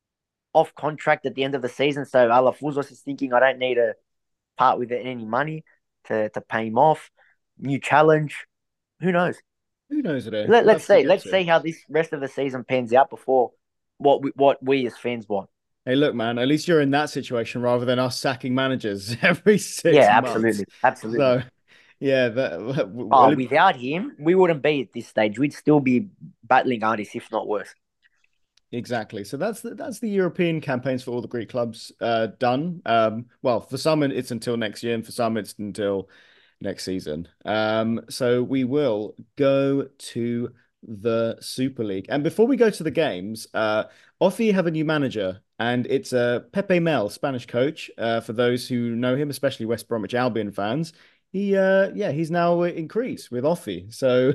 Off contract at the end of the season, so Alafuzos is thinking, I don't need to part with any money to, to pay him off. New challenge. Who knows? Who knows today? Let, We'll let's have to see. get Let's to. see how this rest of the season pans out before what we, what we as fans want. Hey, look, man, at least you're in that situation rather than us sacking managers every six Yeah, months. absolutely, absolutely. So, yeah, that, Oh, well, without him, we wouldn't be at this stage. We'd still be battling artists, if not worse. exactly. So that's the, that's the European campaigns for all the Greek clubs uh, done. Um, well, for some it's until next year, and for some it's until next season. Um, so we will go to the Super League. And before we go to the games, uh, Offi have a new manager, and it's uh, Pepe Mel, Spanish coach. Uh, for those who know him, especially West Bromwich Albion fans, he uh, yeah, he's now in Greece with Offi. So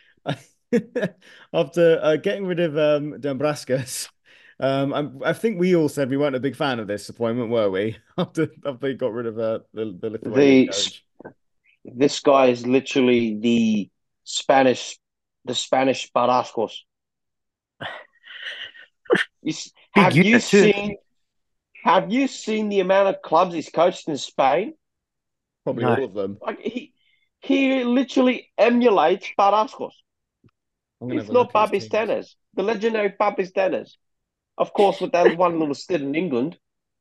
after uh, getting rid of um, Dombraskas. Um, I, I think we all said we weren't a big fan of this appointment, were we? After after he got rid of uh, the the Lithuanian The coach. this guy is literally the Spanish the Spanish Barascos. You, Big have you unit too. seen have you seen the amount of clubs he's coached in Spain? Probably No. all of them. Like he he literally emulates Barascos. I'm gonna If have a not look at his Babis teams. Tennis, the legendary Babis Tennis. Of course, with that one little stint in England.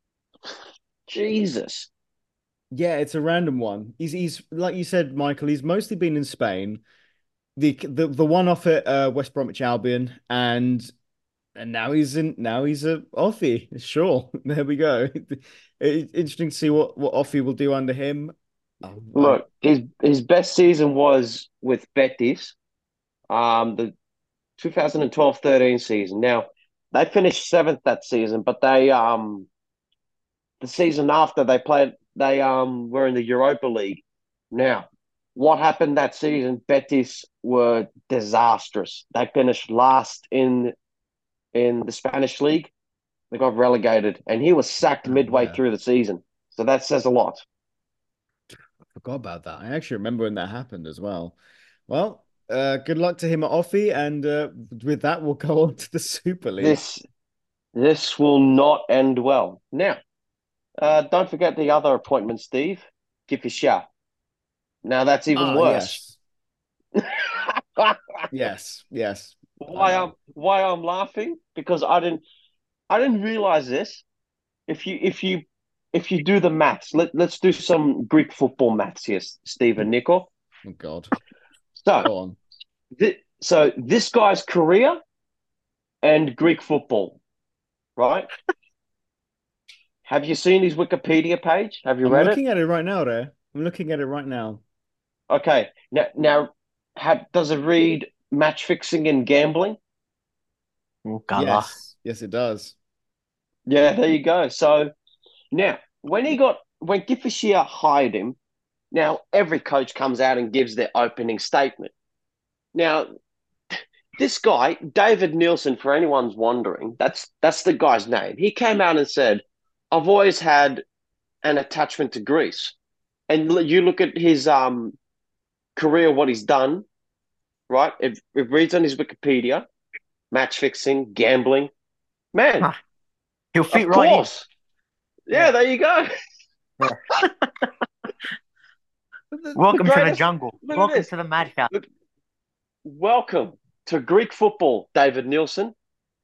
Jesus. Yeah, it's a random one. He's he's like you said, Michael. He's mostly been in Spain. The the the one off at uh, West Bromwich Albion, and and now he's in now he's a Offie. Sure, there we go. It's interesting to see what what Offie will do under him. Um, I, Look, his his best season was with Betis, um, the twenty twelve thirteen season. Now, they finished seventh that season, but they um the season after they played they um were in the Europa League. Now, what happened that season? Betis were disastrous. They finished last in in the Spanish league. They got relegated, and he was sacked oh midway yeah, through the season. So that says a lot. I forgot about that. I actually remember when that happened as well. Well, uh, good luck to him at Offie, and uh, with that, we'll go on to the Super League. This this will not end well. Now, uh, don't forget the other appointment, Steve. Kifisha. Now that's even Ah, worse. yes, yes, yes. I why know. I'm why I'm laughing because I didn't I didn't realize this. If you if you if you do the maths, let let's do some Greek football maths here, Steve and Nico. Oh God, So go on. th- so this guy's career and Greek football, right? Have you seen his Wikipedia page? Have you I'm read it? looking at it right now, there. I'm looking at it right now. Okay. Now, now have, does it read match fixing and gambling? Oh, God. Yes, yes, it does. Yeah, there you go. So now, when he got when Gifishia hired him, now every coach comes out and gives their opening statement. Now, this guy, David Nielsen, for anyone's wondering, that's that's the guy's name. He came out and said, "I've always had an attachment to Greece." And you look at his um career, what he's done, right? It, it reads on his Wikipedia, match fixing, gambling. Man, Huh. He'll fit of right in. course. Yeah, Yeah. there you go. Yeah. The, Welcome to the greatest. jungle. Look at Welcome this. to the madhouse. Look, welcome to Greek football, David Nielsen.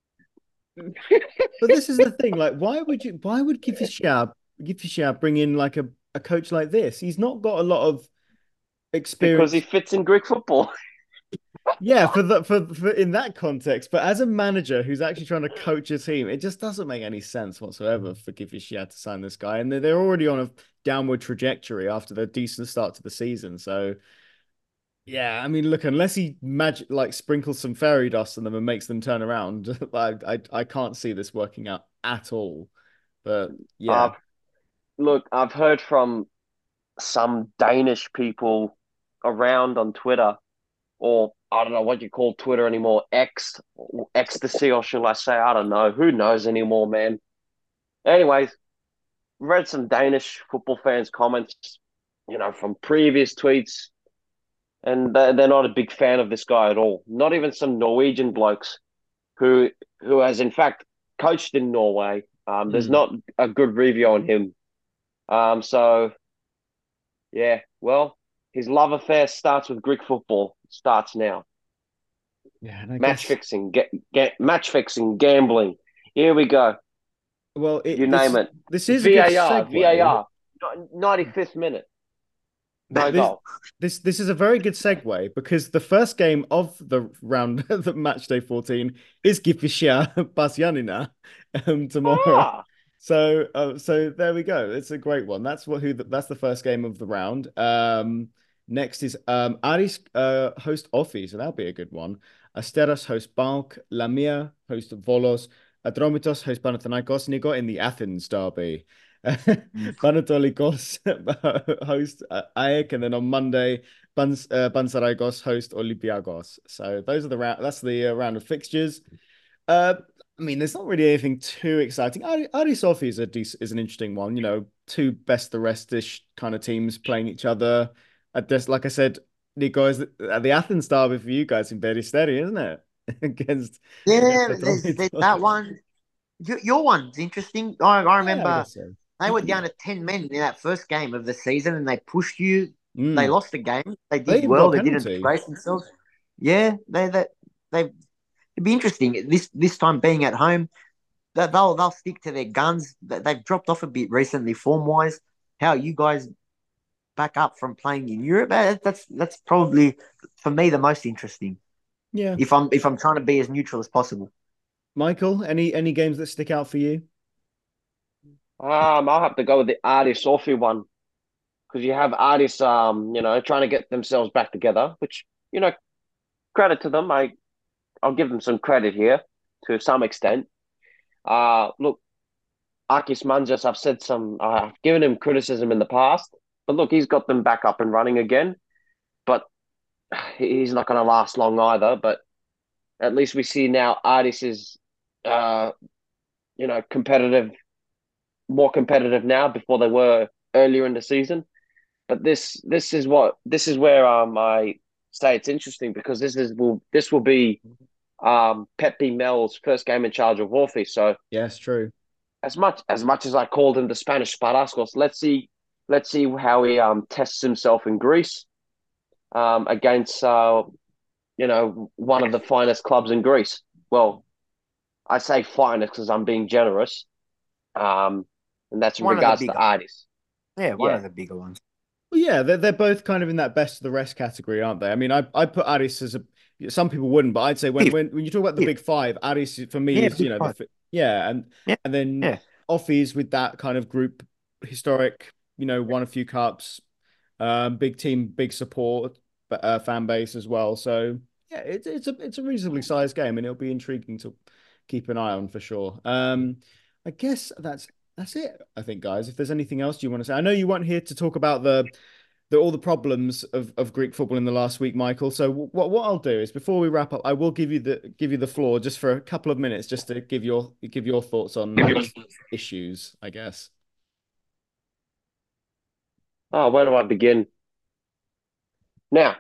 but this is the thing. Like, why would you? Why would Gifishia Gifishia bring in like a, a coach like this? He's not got a lot of Because he experience. fits in Greek football. Yeah, for the for, for in that context. But as a manager who's actually trying to coach a team, it just doesn't make any sense whatsoever for Gifishia to sign this guy. And they're, they're already on a downward trajectory after their decent start to the season. So yeah, I mean, look, unless he magic like sprinkles some fairy dust on them and makes them turn around, I, I I can't see this working out at all. But yeah, Uh, look, I've heard from some Danish people around on Twitter, or I don't know what you call Twitter anymore, X, ecstasy, or shall I say? I don't know. Who knows anymore, man? Anyways, read some Danish football fans' comments, you know, from previous tweets, and they're, they're not a big fan of this guy at all. Not even some Norwegian blokes who who has in fact coached in Norway. Um, there's mm, not a good review on him. Um, so yeah, well, his love affair starts with Greek football. Starts now. yeah, and I Match guess fixing, get get match fixing, gambling. Here we go. well, You it name this it. this is a good V A R, segue. V A R. ninety-fifth minute. No This goal. this this is a very good segue because the first game of the round, the match day fourteen, is Gifishia Basyanina um, tomorrow. Ah, So uh, so there we go. It's a great one. That's what who the, that's the first game of the round. Um, next is um, Aris uh, host Offi, so that'll be a good one. Asteras host Balk, Lamia host Volos, Adromitos host Panathinaikos, and you got in the Athens derby. Mm. Panathinaikos host uh, A E K, and then on Monday, Bans uh, Pansaraikos host Olympiakos. So those are the round. That's the uh, round of fixtures. Uh, I mean, there's not really anything too exciting. Ari, Ari Sofi is a dec- is an interesting one. You know, two best the rest-ish kind of teams playing each other. I just like I said, the guys at the Athens derby for you guys in Peristeri, isn't it? against against Yeah, there's, there's that Atromitos. one. Your, your one's interesting. I, I Yeah, I remember guess so. they were down to ten men in that first game of the season and they pushed you. They Mm. lost the game. They They did even got a well. They didn't penalty. disgrace themselves. Yeah, they they they it'd be interesting this this time being at home. That they'll they'll stick to their guns. They- They've dropped off a bit recently form wise. How are you guys back up from playing in Europe? Eh, That's that's probably for me the most interesting. Yeah. If I'm if I'm trying to be as neutral as possible. Michael, any any games that stick out for you? um, I'll have to go with the Aris Sofi one because you have Aris, um, you know, trying to get themselves back together. Which you know, credit to them. I I'll give them some credit here to some extent. Uh, look, Akis Manjas, I've said some, uh, I've given him criticism in the past, but look, he's got them back up and running again. But he's not going to last long either. But at least we see now Artis is, uh, you know, competitive, more competitive now before they were earlier in the season. But this, this is what, this is where um I say it's interesting because this is will this will be um Pepe Mel's first game in charge of Wolfie. So Yes, true. as much as much as I called him the Spanish Sparascos, let's see let's see how he um tests himself in Greece um against uh you know one of the finest clubs in Greece. Well, I say finest because I'm being generous, um, and that's in One of the regards to bigger. artists. Yeah, one Yeah, of the bigger ones. Well, yeah, they're they're both kind of in that best of the rest category, aren't they? I mean, I I put Aris as a some people wouldn't, but I'd say when Yeah, when when you talk about the yeah, big five, Addis for me yeah, is, you big know, five. the yeah, and Yeah, and then yeah, Offie's with that kind of group, historic, you know, won a few cups, um, big team, big support, uh, fan base as well. So yeah, it's it's a it's a reasonably sized game, and it'll be intriguing to keep an eye on for sure. Um, I guess that's that's it. I think, guys. If there's anything else you want to say, I know you weren't here to talk about the the all the problems of, of Greek football in the last week, Michael. So what what I'll do is before we wrap up, I will give you the give you the floor just for a couple of minutes, just to give your give your thoughts on those issues, I guess. Oh, where do I begin? Now,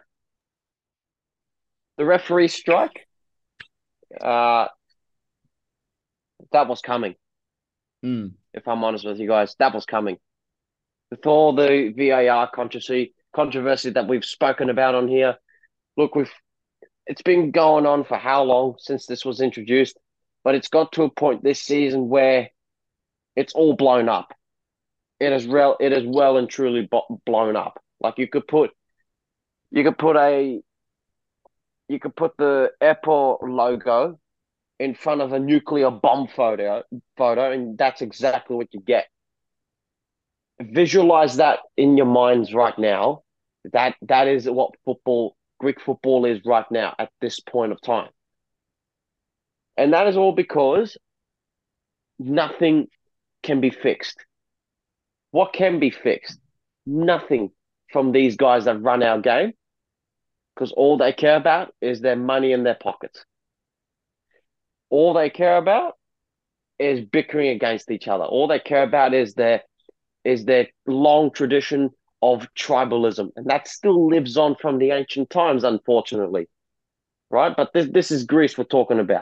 the referee strike, uh, that was coming. Mm. If I'm honest with you guys, that was coming. With all the V A R controversy, controversy that we've spoken about on here, look, we've it's been going on for how long since this was introduced, but it's got to a point this season where it's all blown up. It is real. It is well and truly blown up. Like you could put, you could put a, you could put the airport logo in front of a nuclear bomb photo, photo, and that's exactly what you get. Visualize that in your minds right now. That that is what football, Greek football is right now at this point of time. And that is all because nothing can be fixed. What can be fixed? Nothing from these guys that run our game, because all they care about is their money in their pockets. All they care about is bickering against each other. All they care about is their is their long tradition of tribalism, and that still lives on from the ancient times, unfortunately. Right? But this this is Greece we're talking about.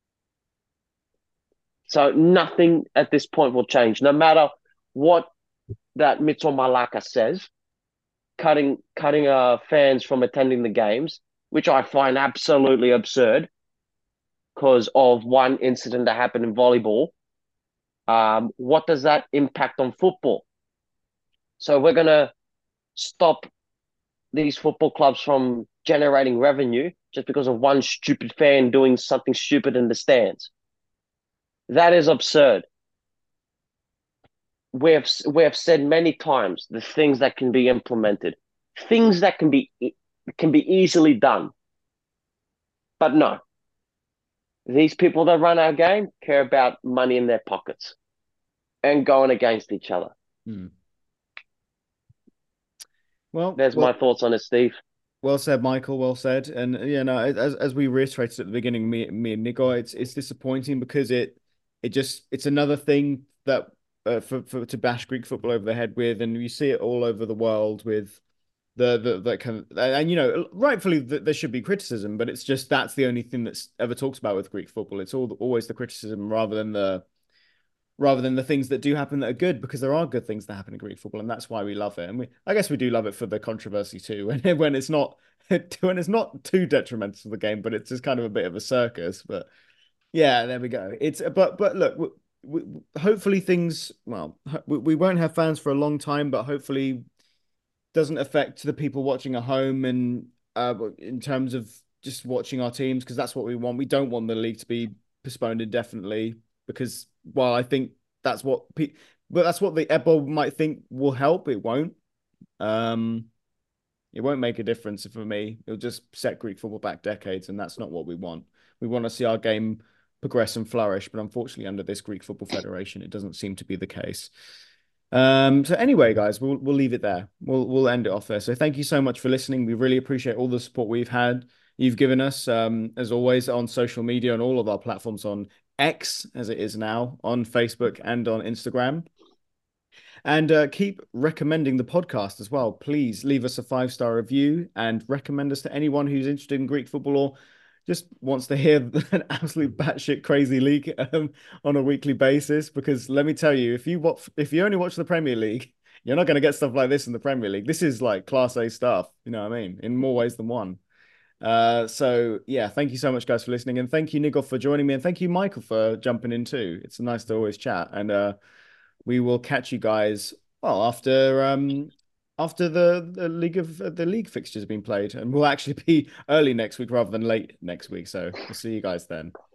So nothing at this point will change, no matter what that Mitchell Malaka says, cutting cutting uh, fans from attending the games, which I find absolutely absurd because of one incident that happened in volleyball. Um, what does that impact on football? So we're gonna stop these football clubs from generating revenue just because of one stupid fan doing something stupid in the stands. That is absurd. We have we have said many times the things that can be implemented, things that can be can be easily done. But no, these people that run our game care about money in their pockets and going against each other. Hmm. Well, There's well, my thoughts on it, Steve. well said, Michael. Well said. And you know, as as we reiterated at the beginning, me me and Nico, it's it's disappointing because it it just it's another thing that uh, for for to bash Greek football over the head with, and you see it all over the world with the the that kind of, and you know, rightfully th there should be criticism, but it's just that's the only thing that's ever talked about with Greek football. It's all always the criticism rather than the rather than the things that do happen that are good, because there are good things that happen in Greek football, and that's why we love it. And we, I guess we do love it for the controversy too, when when it's not when it's not too detrimental to the game, but it's just kind of a bit of a circus. But yeah, there we go. It's but but look, we, we, hopefully things well, we, we won't have fans for a long time, but hopefully doesn't affect the people watching at home and uh in terms of just watching our teams, because that's what we want. We don't want the league to be postponed indefinitely, because while I think that's what pe but that's what the E B O might think will help, it won't. Um, it won't make a difference for me. It'll just set Greek football back decades, and that's not what we want. We want to see our game progress and flourish, but unfortunately, under this Greek Football Federation, it doesn't seem to be the case. Um, so anyway, guys, we'll we'll leave it there. We'll we'll end it off there. So thank you so much for listening. We really appreciate all the support we've had, you've given us, um, as always, on social media and all of our platforms, on X, as it is now, on Facebook and on Instagram. And uh, keep recommending the podcast as well. Please leave us a five star review and recommend us to anyone who's interested in Greek football or just wants to hear an absolute batshit crazy league um, on a weekly basis. Because let me tell you, if you watch, if you only watch the Premier League, you're not going to get stuff like this in the Premier League. This is like class A stuff. You know what I mean? In more ways than one. Uh, so yeah, thank you so much, guys, for listening, and thank you, Nigel, for joining me, and thank you, Michael, for jumping in too. It's nice to always chat, and uh, we will catch you guys well after um after the, the league of the league fixtures have been played, and we'll actually be early next week rather than late next week. So we'll see you guys then.